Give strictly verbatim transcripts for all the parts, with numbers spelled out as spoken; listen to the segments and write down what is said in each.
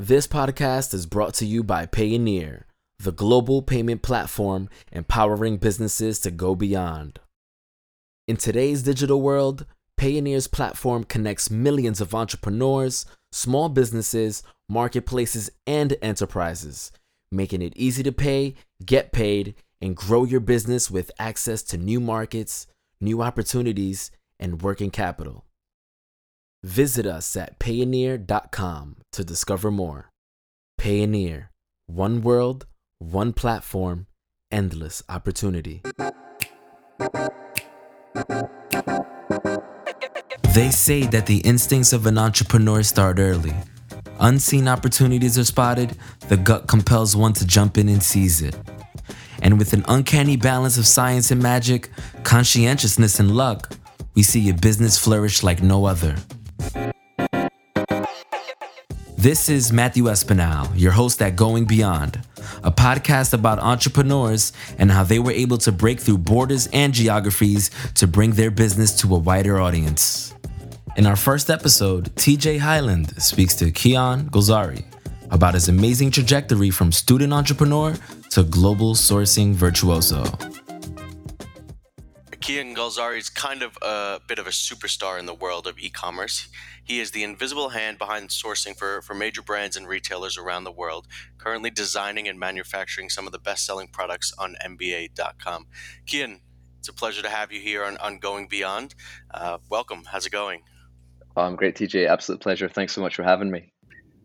This podcast is brought to you by Payoneer, the global payment platform empowering businesses to go beyond. In today's digital world, Payoneer's platform connects millions of entrepreneurs, small businesses, marketplaces, and enterprises, making it easy to pay, get paid, and grow your business with access to new markets, new opportunities, and working capital. Visit us at payoneer dot com to discover more. Payoneer, one world, one platform, endless opportunity. They say that the instincts of an entrepreneur start early. Unseen opportunities are spotted, the gut compels one to jump in and seize it. And with an uncanny balance of science and magic, conscientiousness and luck, we see a business flourish like no other. This is Matthew Espinal, your host at Going Beyond, a podcast about entrepreneurs and how they were able to break through borders and geographies to bring their business to a wider audience. In our first episode, T J Highland speaks to Kian Golzari about his amazing trajectory from student entrepreneur to global sourcing virtuoso. Kian Golzari is kind of a bit of a superstar in the world of e-commerce. He is the invisible hand behind sourcing for, for major brands and retailers around the world, currently designing and manufacturing some of the best-selling products on M B A dot com. Kian, it's a pleasure to have you here on, on Going Beyond. Uh, welcome. How's it going? Um, great, T J. Absolute pleasure. Thanks so much for having me.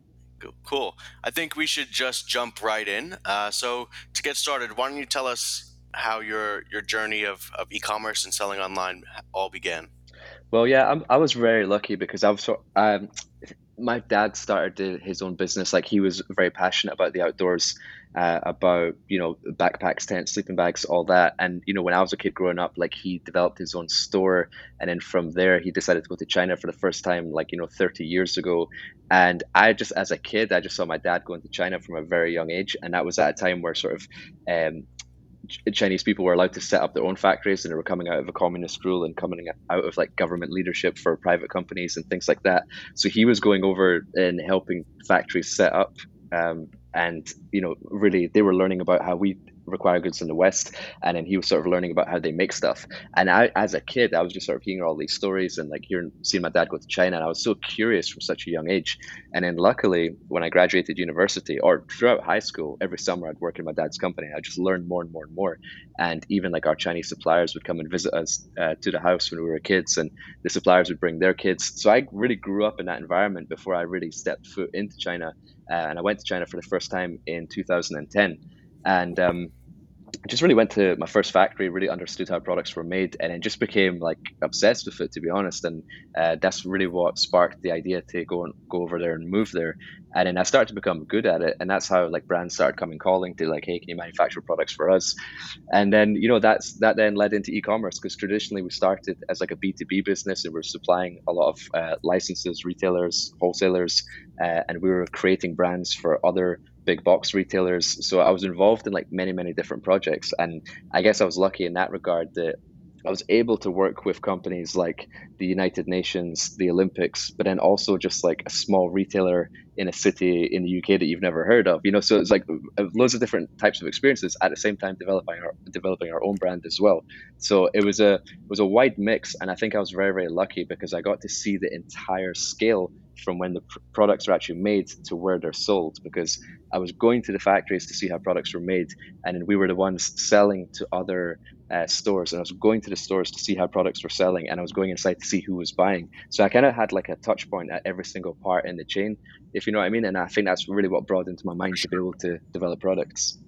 Cool. I think we should just jump right in. Uh, so to get started, why don't you tell us how your your journey of, of e-commerce and selling online all began? Well, yeah, I'm, I was very lucky because I was so, um, my dad started his own business. Like he was very passionate about the outdoors, uh, about, you know, backpacks, tents, sleeping bags, all that. And, you know, when I was a kid growing up, like he developed his own store. And then from there, he decided to go to China for the first time, like, you know, thirty years ago. And I just, as a kid, I just saw my dad going to China from a very young age. And that was at a time where sort of, um, Chinese people were allowed to set up their own factories, and they were coming out of a communist rule and coming out of like government leadership for private companies and things like that. So he was going over and helping factories set up, um, and you know, really they were learning about how we require goods in the West, and then he was sort of learning about how they make stuff. And I, as a kid, I was just sort of hearing all these stories and like hearing, seeing my dad go to China, and I was so curious from such a young age. And then luckily, when I graduated university or throughout high school, every summer I'd work in my dad's company. I just learned more and more and more. And even like our Chinese suppliers would come and visit us uh, to the house when we were kids, and the suppliers would bring their kids. So I really grew up in that environment before I really stepped foot into China. Uh, and I went to China for the first time in two thousand ten. And um, I just really went to my first factory, really understood how products were made, and then just became like obsessed with it, to be honest. And uh, that's really what sparked the idea to go and go over there and move there. And then I started to become good at it, and that's how like brands started coming calling to like, hey, can you manufacture products for us? And then you know that's that then led into e-commerce, because traditionally we started as like a B two B business, and we're supplying a lot of uh, licenses, retailers, wholesalers, uh, and we were creating brands for other big box retailers. So I was involved in like many, many different projects. And I guess I was lucky in that regard that I was able to work with companies like the United Nations, the Olympics, but then also just like a small retailer in a city in the U K that you've never heard of, you know. So it's like loads of different types of experiences at the same time developing our developing our own brand as well. So it was a it was a wide mix, and I think I was very, very lucky because I got to see the entire scale from when the pr- products are actually made to where they're sold, because I was going to the factories to see how products were made, and then we were the ones selling to other uh, stores, and I was going to the stores to see how products were selling, and I was going inside to see who was buying. So I kind of had like a touch point at every single part in the chain, if you know what I mean. And I think that's really what brought into my mind to be able to develop products.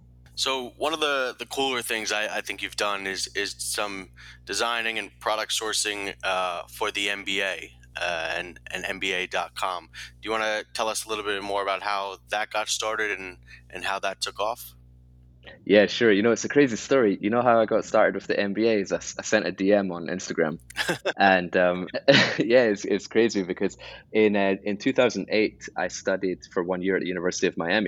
So one of the, the cooler things I, I think you've done is is some designing and product sourcing uh, for the M B A uh, and, and M B A dot com. Do you want to tell us a little bit more about how that got started and, and how that took off? Yeah, sure. You know, it's a crazy story. You know how I got started with the M B A is I, s- I sent a D M on Instagram, and um, yeah, it's it's crazy because in uh, in two thousand eight I studied for one year at the University of Miami,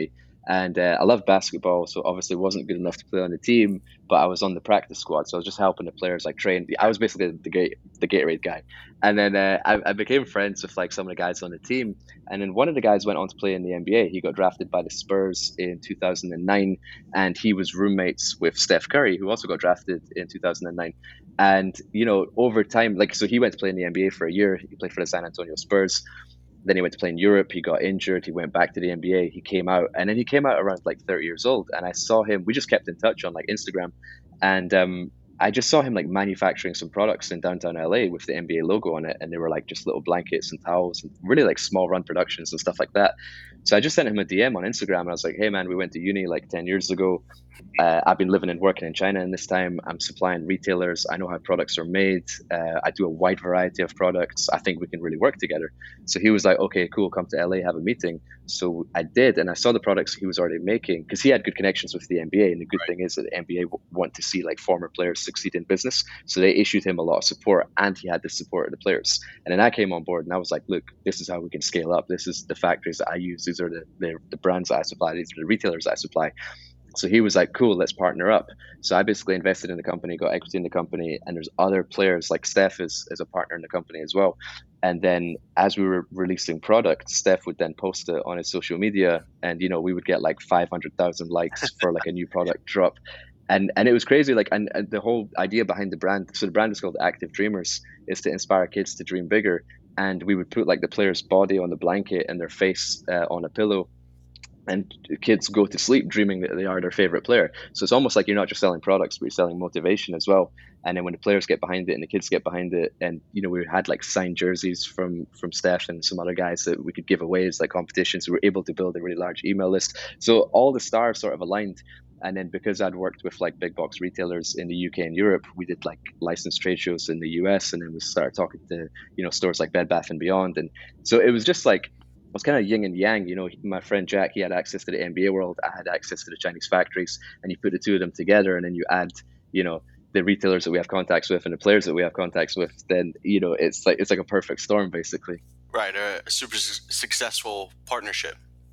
And uh, I love basketball, so obviously wasn't good enough to play on the team, but I was on the practice squad, so I was just helping the players like train. I was basically the gate the Gatorade guy, and then uh, I, I became friends with like some of the guys on the team. And then one of the guys went on to play in the N B A. He got drafted by the Spurs in two thousand nine, and he was roommates with Steph Curry, who also got drafted in two thousand nine. And you know, over time, like so, he went to play in the N B A for a year. He played for the San Antonio Spurs. Then he went to play in Europe. He got injured. He went back to the N B A. He came out, and then he came out around like thirty years old. And I saw him. We just kept in touch on like Instagram, and um, I just saw him like manufacturing some products in downtown L A with the N B A logo on it, and they were like just little blankets and towels, and really like small run productions and stuff like that. So I just sent him a D M on Instagram, and I was like, "Hey man, we went to uni like ten years ago. Uh, I've been living and working in China in this time. I'm supplying retailers. I know how products are made. Uh, I do a wide variety of products. I think we can really work together." So he was like, "Okay, cool. Come to L A, have a meeting." So I did, and I saw the products he was already making because he had good connections with the N B A. And the good Right. thing is that the N B A w- want to see like former players succeed in business, so they issued him a lot of support, and he had the support of the players. And then I came on board, and I was like, "Look, this is how we can scale up. This is the factories that I use. These are the the, the brands that I supply. These are the retailers that I supply." So he was like, "Cool, let's partner up." So I basically invested in the company, got equity in the company, and there's other players like Steph is, is a partner in the company as well. And then as we were releasing products, Steph would then post it on his social media, and you know we would get like five hundred thousand likes for like a new product drop. And and it was crazy, like and, and the whole idea behind the brand. So the brand is called Active Dreamers, is to inspire kids to dream bigger. And we would put like the player's body on the blanket and their face uh, on a pillow, and kids go to sleep dreaming that they are their favorite player. So it's almost like you're not just selling products, but you're selling motivation as well. And then when the players get behind it and the kids get behind it, and you know we had like signed jerseys from from Steph and some other guys that we could give away as like competitions. So we were able to build a really large email list. So all the stars sort of aligned. And then because I'd worked with like big box retailers in the U K and Europe, we did like licensed trade shows in the U S, and then we started talking to you know stores like Bed Bath and Beyond. And so it was just like was kind of yin and yang. You know, my friend Jack, he had access to the N B A world. I had access to the Chinese factories, and you put the two of them together, and then you add, you know, the retailers that we have contacts with and the players that we have contacts with. Then you know, it's like it's like a perfect storm, basically. Right. A, a super su- successful partnership.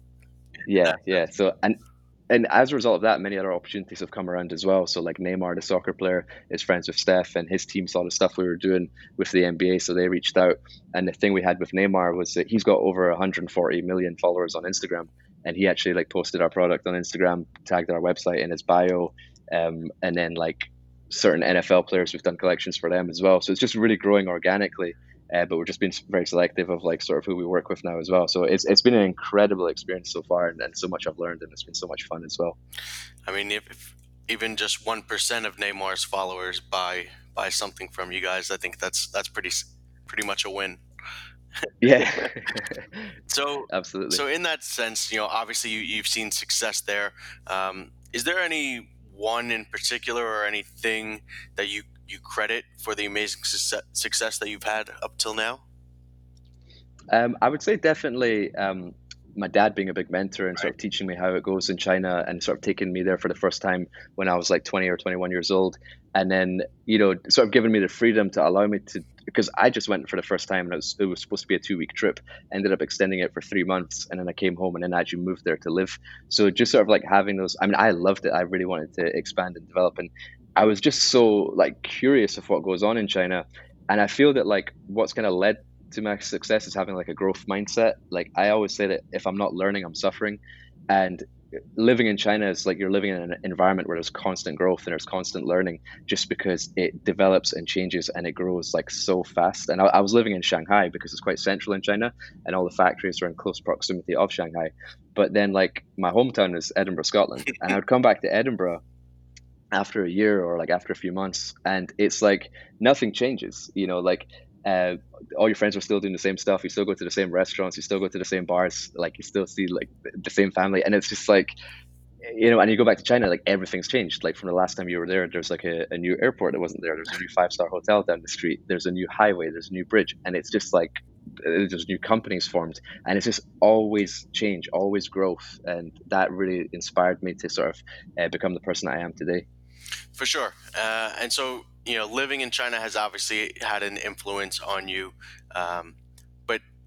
Yeah, yeah. So and and as a result of that, many other opportunities have come around as well. So like Neymar, the soccer player, is friends with Steph, and his team saw the stuff we were doing with the N B A, so they reached out. And the thing we had with Neymar was that he's got over one hundred forty million followers on Instagram, and he actually like posted our product on Instagram, tagged our website in his bio, um, and then like certain N F L players, we've done collections for them as well. So it's just really growing organically. Uh, but we're just being very selective of like sort of who we work with now as well. So it's it's been an incredible experience so far, and, and so much I've learned, and it's been so much fun as well. I mean, if, if even just one percent of Neymar's followers buy buy something from you guys, I think that's that's pretty s- pretty much a win. Yeah, So, absolutely. so in that sense, you know, obviously you, you've seen success there. Um, is there any one in particular or anything that you you credit for the amazing success, success that you've had up till now? Um, I would say definitely um, my dad being a big mentor and sort Right. of teaching me how it goes in China, and sort of taking me there for the first time when I was like twenty or twenty-one years old. And then, you know, sort of giving me the freedom to allow me to, because I just went for the first time, and it was, it was supposed to be a two week trip, ended up extending it for three months. And then I came home and then actually moved there to live. So just sort of like having those, I mean, I loved it. I really wanted to expand and develop. And I was just so like curious of what goes on in China. And I feel that like what's kind of led to my success is having like a growth mindset. Like I always say that if I'm not learning, I'm suffering. And living in China is like you're living in an environment where there's constant growth and there's constant learning, just because it develops and changes and it grows like so fast. And I, I was living in Shanghai because it's quite central in China, and all the factories are in close proximity of Shanghai. But then like my hometown is Edinburgh, Scotland, and I would come back to Edinburgh after a year or like after a few months, and it's like nothing changes, you know, like uh, all your friends are still doing the same stuff, you still go to the same restaurants, you still go to the same bars, like you still see like the same family. And it's just like, you know, and you go back to China, like everything's changed. Like from the last time you were there, there's like a, a new airport that wasn't there, there's a new five star hotel down the street, there's a new highway, there's a new bridge, and it's just like uh, there's new companies formed, and it's just always change, always growth. And that really inspired me to sort of uh, become the person I am today. For sure. Uh, and so, you know, living in China has obviously had an influence on you. Um, but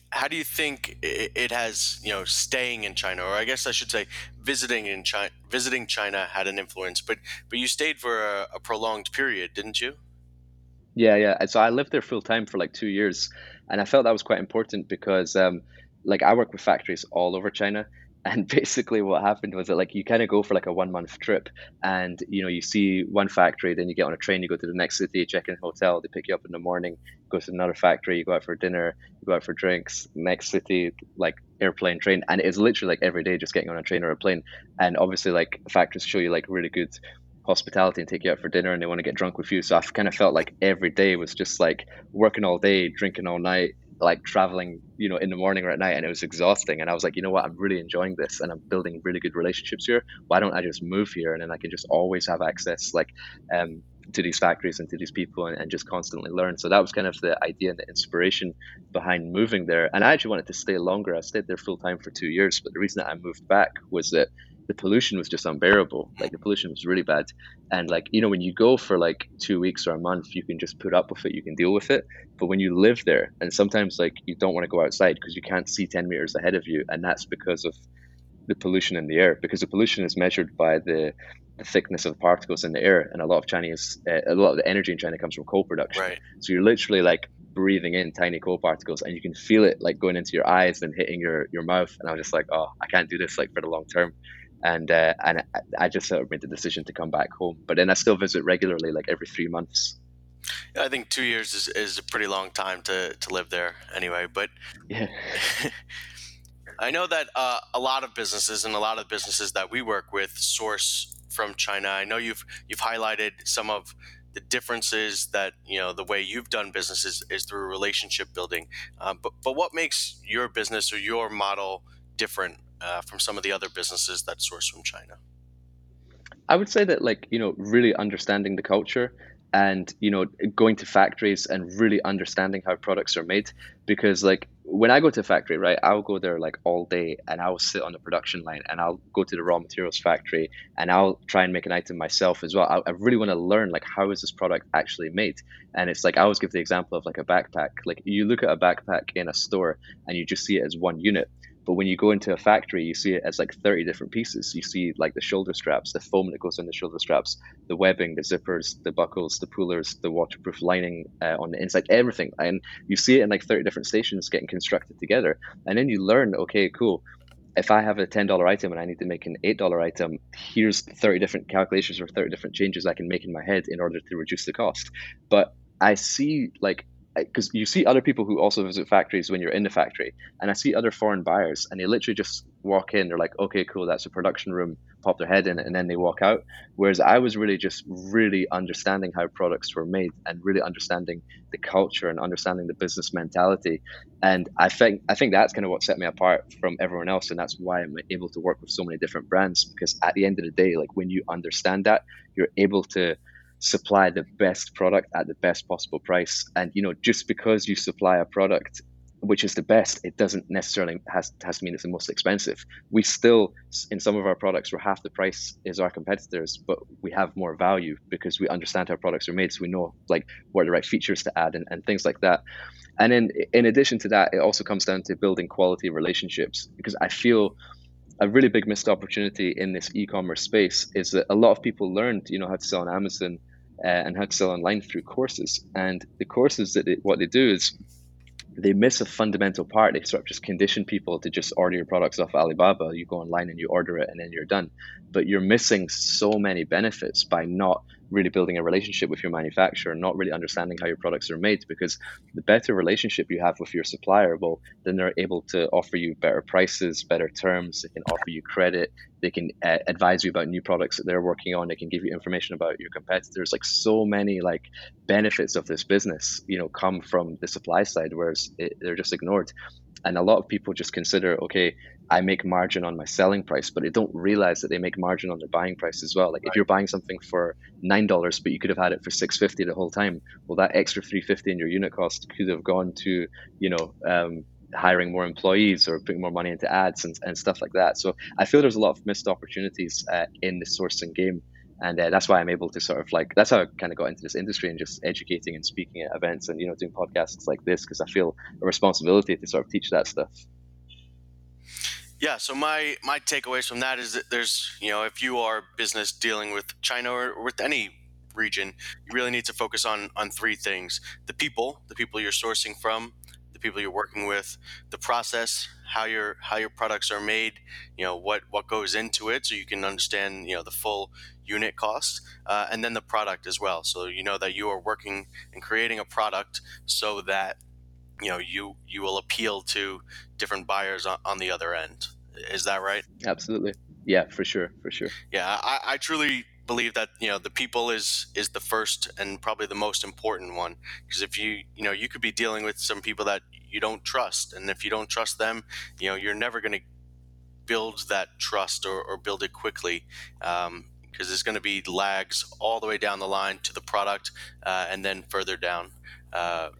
how do you think it, it has, you know, staying in China, or I guess I should say visiting in China, visiting China had an influence, but but you stayed for a, a prolonged period, didn't you? Yeah, yeah. And so I lived there full time for like two years, and I felt that was quite important because, um, like, I work with factories all over China, and basically what happened was that like you kind of go for like a one month trip, and you know you see one factory, then you get on a train, you go to the next city, check in a hotel, they pick you up in the morning, go to another factory, you go out for dinner, you go out for drinks, next city, like airplane, train, and it's literally like every day just getting on a train or a plane, and obviously like factories show you like really good hospitality and take you out for dinner and they want to get drunk with you. So I've kind of felt like every day was just like working all day, drinking all night, like traveling, you know, in the morning or at night, and it was exhausting. And I was like, you know what, I'm really enjoying this and I'm building really good relationships here. Why don't I just move here and then I can just always have access like um to these factories and to these people and, and just constantly learn. So that was kind of the idea and the inspiration behind moving there. And I actually wanted to stay longer. I stayed there full time for two years, but the reason that I moved back was that the pollution was just unbearable. Like the pollution was really bad. And like, you know, when you go for like two weeks or a month, you can just put up with it, you can deal with it. But when you live there, and sometimes like you don't want to go outside because you can't see ten meters ahead of you, and that's because of the pollution in the air, because the pollution is measured by the, the thickness of particles in the air, and a lot of Chinese, uh, a lot of the energy in China comes from coal production. Right. So you're literally like breathing in tiny coal particles, and you can feel it like going into your eyes and hitting your your mouth. And I was just like, oh, I can't do this like for the long term. And uh, and I, I just sort of made the decision to come back home. But then I still visit regularly, like every three months. Yeah, I think two years is, is a pretty long time to, to live there anyway. But Yeah. I know that uh, a lot of businesses and a lot of businesses that we work with source from China. I know you've you've highlighted some of the differences that, you know, the way you've done business is, is through relationship building. Uh, but but what makes your business or your model different uh, from some of the other businesses that source from China? I would say that like, you know, really understanding the culture and, you know, going to factories and really understanding how products are made. Because like when I go to a factory, right, I'll go there like all day and I'll sit on the production line and I'll go to the raw materials factory and I'll try and make an item myself as well. I, I really want to learn like how is this product actually made? And it's like I always give the example of like a backpack. Like you look at a backpack in a store and you just see it as one unit. But when you go into a factory, you see it as like thirty different pieces. You see like the shoulder straps, the foam that goes in the shoulder straps, the webbing, the zippers, the buckles, the pullers, the waterproof lining uh, on the inside, everything. And you see it in like thirty different stations getting constructed together. And then you learn, okay, cool. If I have a ten dollar item and I need to make an eight dollar item, here's thirty different calculations or thirty different changes I can make in my head in order to reduce the cost. But I see like because you see other people who also visit factories when you're in the factory, and I see other foreign buyers, and they literally just walk in. They're like, "Okay, cool, that's a production room." Pop their head in it, and then they walk out. Whereas I was really just really understanding how products were made, and really understanding the culture and understanding the business mentality. And I think I think that's kind of what set me apart from everyone else, and that's why I'm able to work with so many different brands. Because at the end of the day, like when you understand that, you're able to supply the best product at the best possible price. And you know, just because you supply a product which is the best, it doesn't necessarily has, has to mean it's the most expensive. We still, in some of our products, we're half the price as our competitors, but we have more value because we understand how products are made. So we know like what are the right features to add and, and things like that. And then in addition to that, it also comes down to building quality relationships, because I feel a really big missed opportunity in this e-commerce space is that a lot of people learned, you know, how to sell on Amazon uh, and how to sell online through courses. And the courses that they, what they do is they miss a fundamental part. They sort of just condition people to just order your products off Alibaba. You go online and you order it and then you're done. But you're missing so many benefits by not really building a relationship with your manufacturer, not really understanding how your products are made, because the better relationship you have with your supplier, well, then they're able to offer you better prices, better terms. They can offer you credit. They can uh, advise you about new products that they're working on. They can give you information about your competitors. Like so many like benefits of this business, you know, come from the supply side, whereas it, they're just ignored. And a lot of people just consider, okay, I make margin on my selling price, but they don't realize that they make margin on their buying price as well. Like if you're buying something for nine dollars, but you could have had it for six fifty the whole time, well, that extra three fifty in your unit cost could have gone to, you know, um, hiring more employees or putting more money into ads and, and stuff like that. So I feel there's a lot of missed opportunities uh, in the sourcing game. And uh, that's why I'm able to sort of like, that's how I kind of got into this industry and just educating and speaking at events and, you know, doing podcasts like this, because I feel a responsibility to sort of teach that stuff. Yeah, so my my takeaways from that is that there's, you know, if you are business dealing with China or with any region, you really need to focus on on three things: the people, the people you're sourcing from, the people you're working with, the process, how your how your products are made, you know, what what goes into it, so you can understand, you know, the full unit cost, uh, and then the product as well, so you know that you are working and creating a product so that, you know, you you will appeal to different buyers on, on the other end. Is that right? Absolutely. Yeah, for sure. For sure. Yeah, I, I truly believe that, you know, the people is is the first and probably the most important one, because if you you know, you could be dealing with some people that you don't trust, and if you don't trust them, you know, you're never going to build that trust, or, or build it quickly, um, because there's going to be lags all the way down the line to the product, uh, and then further down, uh,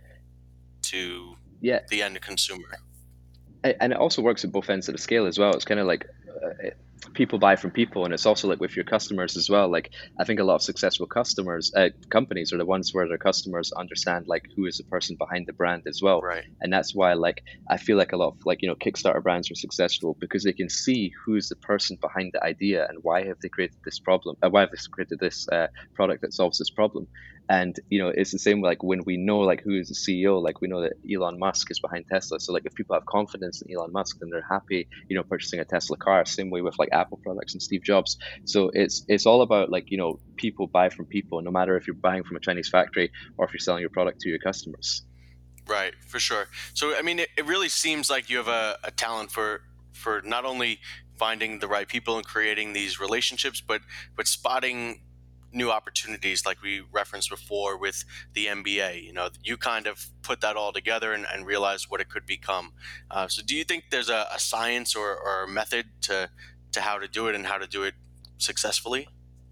to Yeah. the end consumer. And it also works at both ends of the scale as well. It's kind of like uh, people buy from people, and it's also like with your customers as well. Like I think a lot of successful customers, uh, companies are the ones where their customers understand like who is the person behind the brand as well. Right. And that's why like I feel like a lot of like, you know, Kickstarter brands are successful because they can see who's the person behind the idea and why have they created this problem, uh, why have they created this uh, product that solves this problem. And you know, it's the same like when we know like who is the C E O, like we know that Elon Musk is behind Tesla. So like if people have confidence in Elon Musk, then they're happy, you know, purchasing a Tesla car. Same way with like Apple products and Steve Jobs. So it's it's all about like, you know, people buy from people, no matter if you're buying from a Chinese factory or if you're selling your product to your customers. Right, for sure. So I mean, it, it really seems like you have a, a talent for for not only finding the right people and creating these relationships, but but spotting new opportunities, like we referenced before with the M B A. You know, you kind of put that all together and, and realize what it could become. Uh, so, do you think there's a, a science or, or a method to to how to do it and how to do it successfully?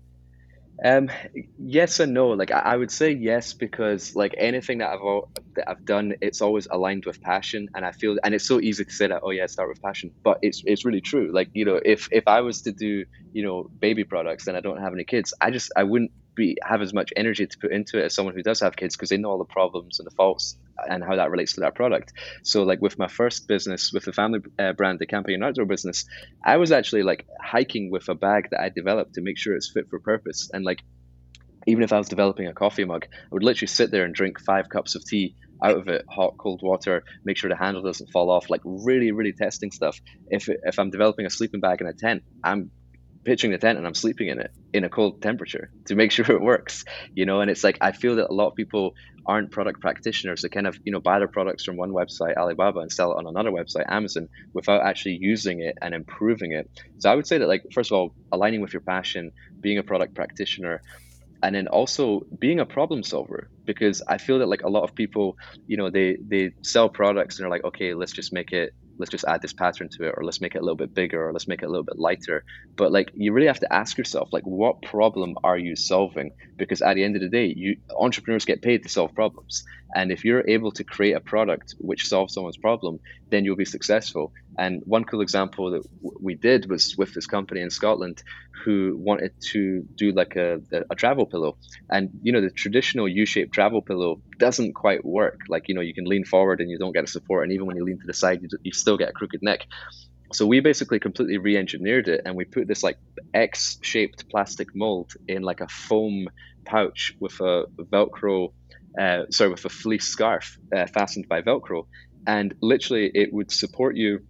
Um, yes and no. Like I, I would say yes because like anything that I've al- that I've done, it's always aligned with passion, and I feel, and it's so easy to say that. Oh yeah, start with passion, but it's it's really true. Like you know, if if I was to do you know baby products and I don't have any kids, I just I wouldn't be have as much energy to put into it as someone who does have kids because they know all the problems and the faults and how that relates to that product. So like with my first business, with the family uh, brand, the camping and outdoor business, I was actually like hiking with a bag that I developed to make sure it's fit for purpose. And like, even if I was developing a coffee mug, I would literally sit there and drink five cups of tea out of it, hot, cold water, make sure the handle doesn't fall off, like really, really testing stuff. If, if I'm developing a sleeping bag in a tent, I'm pitching the tent and I'm sleeping in it in a cold temperature to make sure it works, you know. And it's like I feel that a lot of people aren't product practitioners. They kind of, you know, buy their products from one website, Alibaba, and sell it on another website, Amazon, without actually using it and improving it. So I would say that, like, first of all, aligning with your passion, being a product practitioner, and then also being a problem solver, because I feel that like a lot of people, you know, they they sell products and they're like, okay, let's just make it, let's just add this pattern to it, or let's make it a little bit bigger, or let's make it a little bit lighter. But like you really have to ask yourself, like, what problem are you solving? Because at the end of the day, you entrepreneurs get paid to solve problems, and if you're able to create a product which solves someone's problem, then you'll be successful. And one cool example that w- we did was with this company in Scotland who wanted to do like a, a travel pillow. And, you know, the traditional U-shaped travel pillow doesn't quite work. Like, you know, you can lean forward and you don't get a support. And even when you lean to the side, you, you still get a crooked neck. So we basically completely re-engineered it, and we put this like X-shaped plastic mold in like a foam pouch with a Velcro, uh, sorry, with a fleece scarf uh, fastened by Velcro. And literally it would support you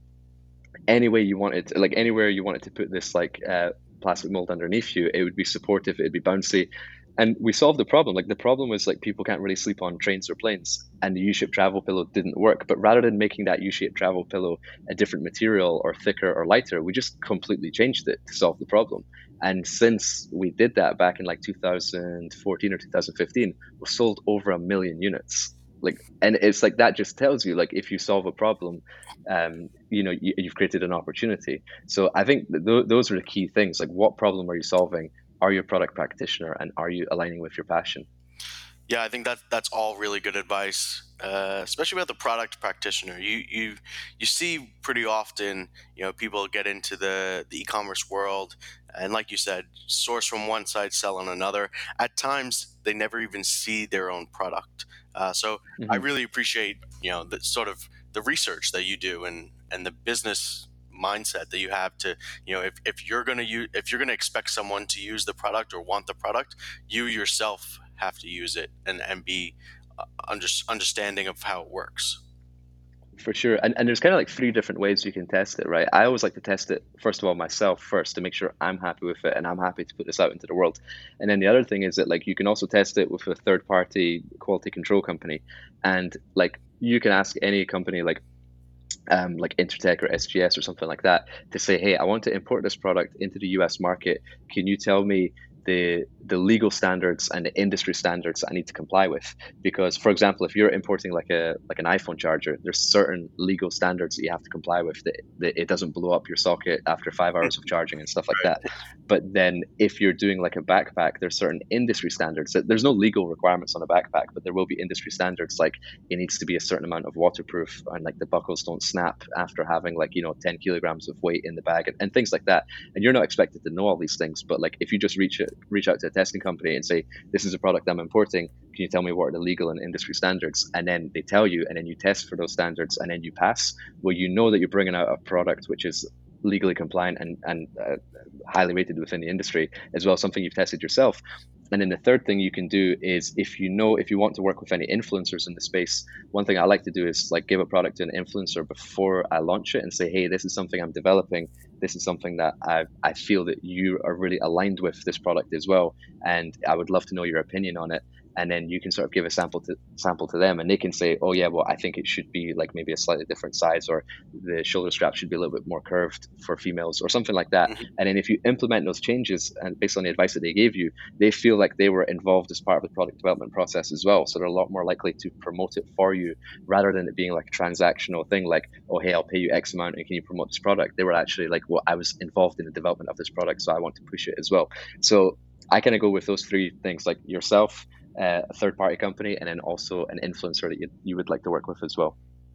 any way you wanted, like anywhere you wanted to put this like uh, plastic mold underneath you, it would be supportive, it'd be bouncy. And we solved the problem. Like the problem was like people can't really sleep on trains or planes, and the U-shaped travel pillow didn't work. But rather than making that U-shaped travel pillow a different material or thicker or lighter, we just completely changed it to solve the problem. And since we did that back in like two thousand fourteen or two thousand fifteen, we've sold over a million units. Like, and it's like that just tells you like if you solve a problem, um, you know, you, you've created an opportunity. So I think th- th- those are the key things. Like, what problem are you solving? Are you a product practitioner, and are you aligning with your passion? Yeah, I think that that's all really good advice, uh, especially about the product practitioner. You you you see pretty often, you know, people get into the the e-commerce world, and like you said, source from one side, sell on another. At times, they never even see their own product. Uh, so I Hmm. really appreciate, you know, the sort of the research that you do and and the business mindset that you have to, you know, if, if you're going to use if you're going to expect someone to use the product or want the product, you yourself have to use it and and be uh, under, understanding of how it works. For sure. And, and there's kind of like three different ways you can test it, right? I always like to test it, first of all, myself first to make sure I'm happy with it and I'm happy to put this out into the world. And then the other thing is that like you can also test it with a third party quality control company. And like you can ask any company like um, like Intertech or S G S or something like that to say, hey, I want to import this product into the U S market. Can you tell me the the legal standards and the industry standards I need to comply with? Because, for example, if you're importing like a like an iPhone charger, there's certain legal standards that you have to comply with that, that it doesn't blow up your socket after five hours of charging and stuff like that. Right. But then if you're doing like a backpack, there's certain industry standards. There's no legal requirements on a backpack, but there will be industry standards like it needs to be a certain amount of waterproof and like the buckles don't snap after having like you know ten kilograms of weight in the bag and, and things like that. And you're not expected to know all these things, but like if you just reach it reach out to a testing company and say, this is a product I'm importing, can you tell me what are the legal and industry standards? And then they tell you, and then you test for those standards, and then you pass. Well, you know that you're bringing out a product which is legally compliant and and uh, highly rated within the industry, as well as something you've tested yourself. And then the third thing you can do is if you know if you want to work with any influencers in the space, one thing I like to do is like give a product to an influencer before I launch it and say, hey, this is something I'm developing. This is something that I, I feel that you are really aligned with this product as well. And I would love to know your opinion on it. And then you can sort of give a sample to sample to them and they can say, oh yeah, well, I think it should be like maybe a slightly different size, or the shoulder strap should be a little bit more curved for females or something like that. Mhm. And then if you implement those changes and based on the advice that they gave you, they feel like they were involved as part of the product development process as well. So they're a lot more likely to promote it for you rather than it being like a transactional thing like, oh, hey, I'll pay you X amount and can you promote this product? They were actually like, well, I was involved in the development of this product, so I want to push it as well. So I kind of go with those three things like yourself, uh, a third party company, and then also an influencer that you, you would like to work with as well.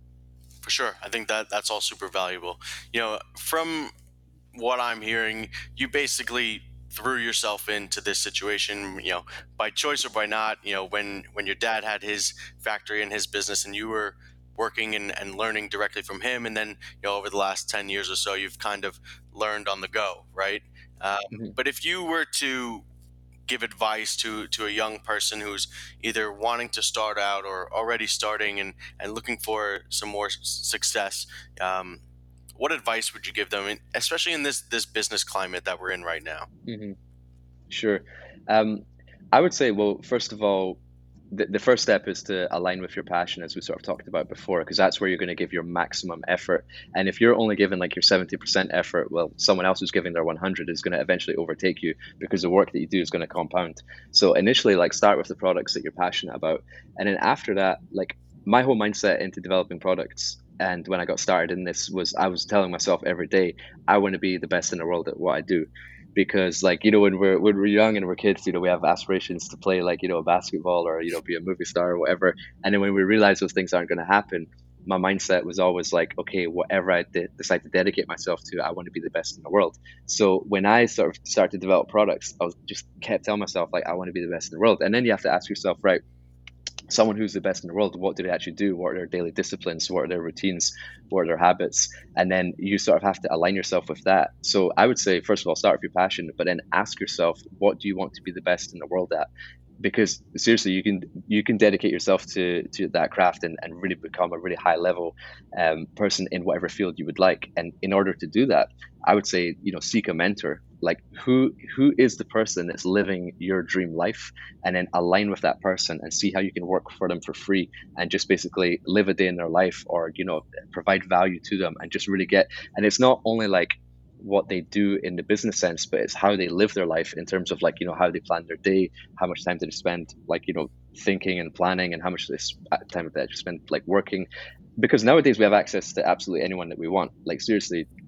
For sure, I think that that's all super valuable. You know, from what I'm hearing, you basically threw yourself into this situation, you know, by choice or by not. You know, when when your dad had his factory and his business, and you were working and, and learning directly from him, and then you know over the last ten years or so, you've kind of learned on the go, right? Um, Mm-hmm. but if you were to give advice to to a young person who's either wanting to start out or already starting and and looking for some more s- success, um, what advice would you give them, in- especially in this this business climate that we're in right now? Mm-hmm. Sure. Um, I would say, well, first of all, the, the first step is to align with your passion, as we sort of talked about before, because that's where you're going to give your maximum effort. And if you're only giving like your seventy percent effort, well, someone else who's giving their one hundred is going to eventually overtake you because the work that you do is going to compound. So initially, like start with the products that you're passionate about. And then after that, like my whole mindset into developing products and when I got started in this was I was telling myself every day, I want to be the best in the world at what I do because like you know when we're when we're young and we're kids, you know we have aspirations to play like you know basketball or you know be a movie star or whatever, and then when we realize those things aren't going to happen, my mindset was always like, okay, whatever I de- decide to dedicate myself to, I want to be the best in the world. So when I sort of started to develop products, I was just kept telling myself like I want to be the best in the world, and then you have to ask yourself, right, someone who's the best in the world, what do they actually do? What are their daily disciplines? What are their routines? What are their habits? And then you sort of have to align yourself with that. So I would say, first of all, start with your passion, but then ask yourself, what do you want to be the best in the world at? Because seriously, you can you can dedicate yourself to to that craft and, and really become a really high level um, person in whatever field you would like. And in order to do that, I would say, you know, seek a mentor. Like who who is the person that's living your dream life, and then align with that person and see how you can work for them for free and just basically live a day in their life, or you know provide value to them and just really get. And it's not only like what they do in the business sense, but it's how they live their life in terms of like you know how they plan their day, how much time do they spend like you know thinking and planning, and how much they s- uh, time do they actually spend like working. Because nowadays we have access to absolutely anyone that we want. Like seriously, like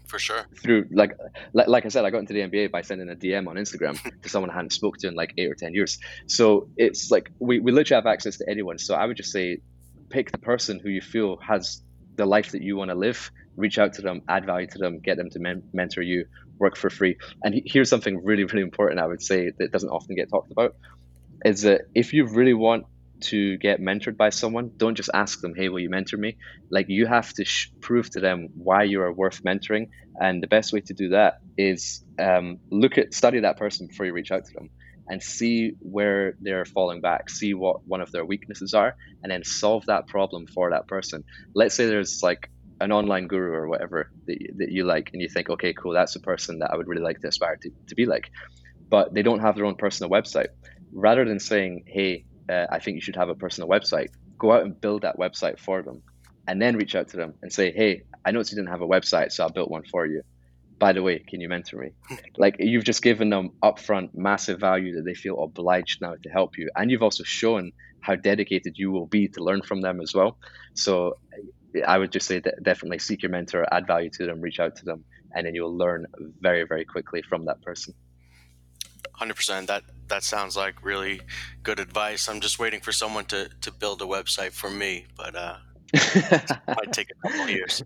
For sure. through like, like like I said, I got into the N B A by sending a D M on Instagram to someone I hadn't spoken to in like eight or ten years. So it's like we, we literally have access to anyone. So I would just say pick the person who you feel has the life that you want to live, reach out to them, add value to them, get them to men- mentor you, work for free. And he- here's something really, really important I would say that doesn't often get talked about is that if you really want to get mentored by someone, don't just ask them, hey, will you mentor me? Like you have to sh- prove to them why you are worth mentoring. And the best way to do that is um, look at, study that person before you reach out to them and see where they're falling back, see what one of their weaknesses are, and then solve that problem for that person. Let's say there's like an online guru or whatever that you, that you like, and you think, okay, cool, that's a person that I would really like to aspire to, to be like, but they don't have their own personal website. Rather than saying, hey, uh, I think you should have a personal website, go out and build that website for them and then reach out to them and say, hey, I noticed you didn't have a website, so I built one for you. By the way, can you mentor me? Like you've just given them upfront massive value that they feel obliged now to help you. And you've also shown how dedicated you will be to learn from them as well. So I would just say that definitely seek your mentor, add value to them, reach out to them, and then you'll learn very, very quickly from that person. one hundred percent. That that sounds like really good advice. I'm just waiting for someone to, to build a website for me, but uh, it might take a couple of years.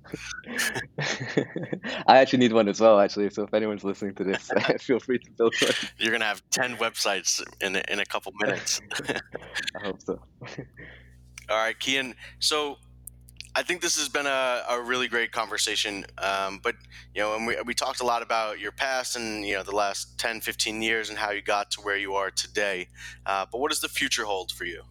I actually need one as well, actually. So if anyone's listening to this, feel free to build one. You're gonna have ten websites in a, in a couple minutes. I hope so. All right, Kian. So I think this has been a, a really great conversation. Um, but, you know, and we, we talked a lot about your past and, you know, the last ten, fifteen years and how you got to where you are today. Uh, but what does the future hold for you?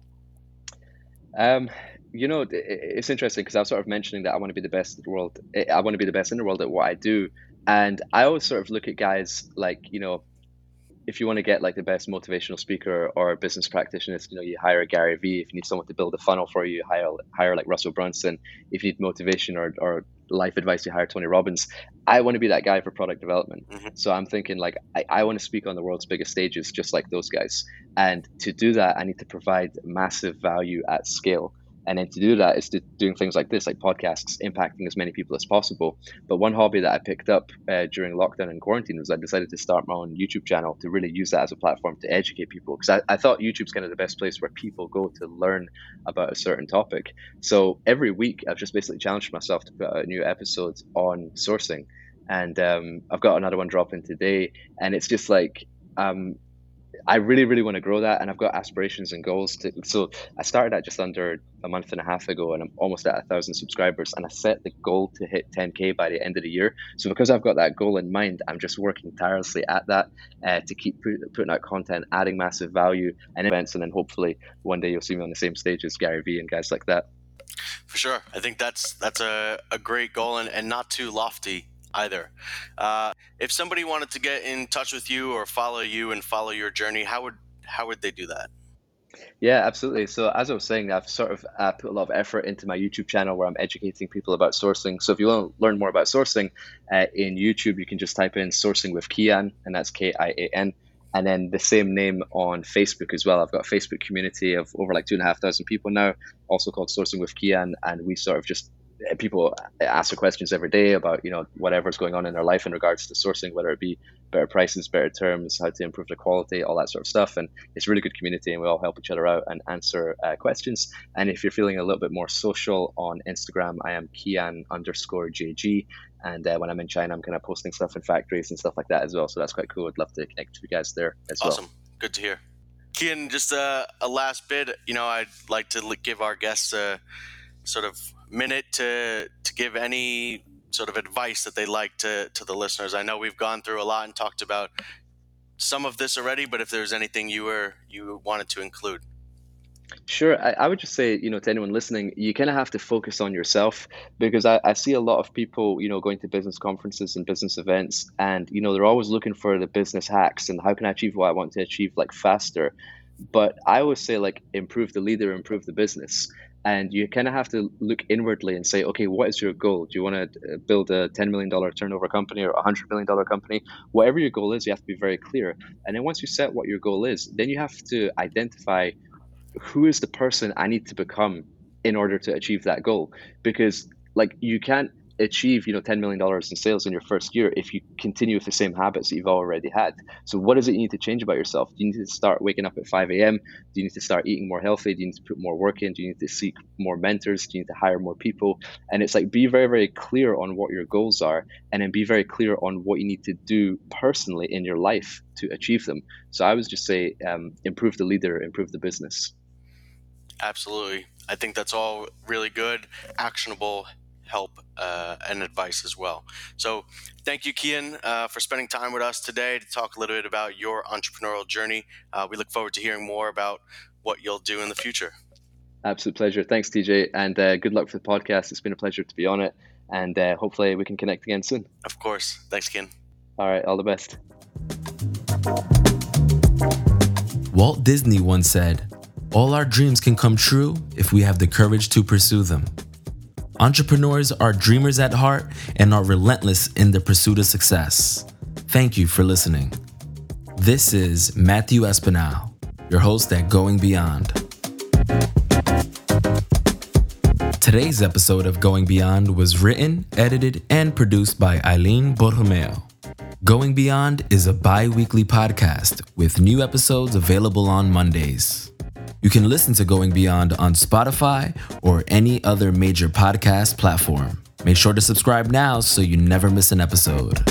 Um, you know, it- it's interesting because I was sort of mentioning that I want to be the best in the world. I want to be the best in the world at what I do. And I always sort of look at guys like, you know, if you want to get like the best motivational speaker or business practitioners, you know, you hire Gary Vee. If you need someone to build a funnel for you, you hire hire like Russell Brunson. If you need motivation or, or life advice, you hire Tony Robbins. I want to be that guy for product development. Mm-hmm. So I'm thinking like I, I want to speak on the world's biggest stages just like those guys. And to do that, I need to provide massive value at scale. And then to do that is to doing things like this, like podcasts, impacting as many people as possible. But one hobby that I picked up uh, during lockdown and quarantine was I decided to start my own YouTube channel to really use that as a platform to educate people. Because I, I thought YouTube's kind of the best place where people go to learn about a certain topic. So every week, I've just basically challenged myself to put out a new episode on sourcing. And um, I've got another one dropping today. And it's just like, um, I really, really want to grow that, and I've got aspirations and goals to. So I started at just under a month and a half ago, and I'm almost at a thousand subscribers. And I set the goal to hit ten K by the end of the year. So because I've got that goal in mind, I'm just working tirelessly at that uh, to keep put, putting out content, adding massive value and events, and then hopefully one day you'll see me on the same stage as Gary Vee and guys like that. For sure, I think that's that's a, a great goal and, and not too lofty either. Uh, if somebody wanted to get in touch with you or follow you and follow your journey, how would how would they do that? Yeah, absolutely. So as I was saying, I've sort of uh, put a lot of effort into my YouTube channel where I'm educating people about sourcing. So if you want to learn more about sourcing uh, in YouTube, you can just type in Sourcing with Kian, and that's K I A N. And then the same name on Facebook as well. I've got a Facebook community of over like two and a half thousand people now, also called Sourcing with Kian. And we sort of just people ask questions every day about, you know, whatever's going on in their life in regards to sourcing, whether it be better prices, better terms, how to improve the quality, all that sort of stuff. And it's a really good community, and we all help each other out and answer uh, questions. And if you're feeling a little bit more social on Instagram, I am Kian underscore J G. And uh, when I'm in China, I'm kind of posting stuff in factories and stuff like that as well. So that's quite cool. I'd love to connect with you guys there as well. Awesome. Good to hear. Kian, just a, a last bit. You know, I'd like to give our guests a sort of minute to to give any sort of advice that they like to to the listeners. I know we've gone through a lot and talked about some of this already, but if there's anything you were you wanted to include. Sure. I, I would just say, you know, to anyone listening, you kind of have to focus on yourself, because I, I see a lot of people, you know, going to business conferences and business events, and, you know, they're always looking for the business hacks and how can I achieve what I want to achieve like faster. But I always say, like, improve the leader, improve the business. And you kind of have to look inwardly and say, okay, what is your goal? Do you want to build a ten million dollars turnover company or a one hundred million dollars company? Whatever your goal is, you have to be very clear. And then once you set what your goal is, then you have to identify who is the person I need to become in order to achieve that goal. Because, like, you can't, achieve, you know, ten million dollars in sales in your first year if you continue with the same habits that you've already had. So what is it you need to change about yourself? Do you need to start waking up at five a.m.? Do you need to start eating more healthy? Do you need to put more work in? Do you need to seek more mentors? Do you need to hire more people? And it's like, be very, very clear on what your goals are, and then be very clear on what you need to do personally in your life to achieve them. So I would just say, um, improve the leader, improve the business. Absolutely. I think that's all really good, actionable help uh, and advice as well. So thank you, Kian, uh, for spending time with us today to talk a little bit about your entrepreneurial journey. Uh, we look forward to hearing more about what you'll do in the future. Absolute pleasure. Thanks, T J. And uh, good luck for the podcast. It's been a pleasure to be on it. And uh, hopefully we can connect again soon. Of course. Thanks, Kian. All right. All the best. Walt Disney once said, "All our dreams can come true if we have the courage to pursue them." Entrepreneurs are dreamers at heart and are relentless in the pursuit of success. Thank you for listening. This is Matthew Espinal, your host at Going Beyond. Today's episode of Going Beyond was written, edited, and produced by Eileen Borromeo. Going Beyond is a bi-weekly podcast with new episodes available on Mondays. You can listen to Going Beyond on Spotify or any other major podcast platform. Make sure to subscribe now so you never miss an episode.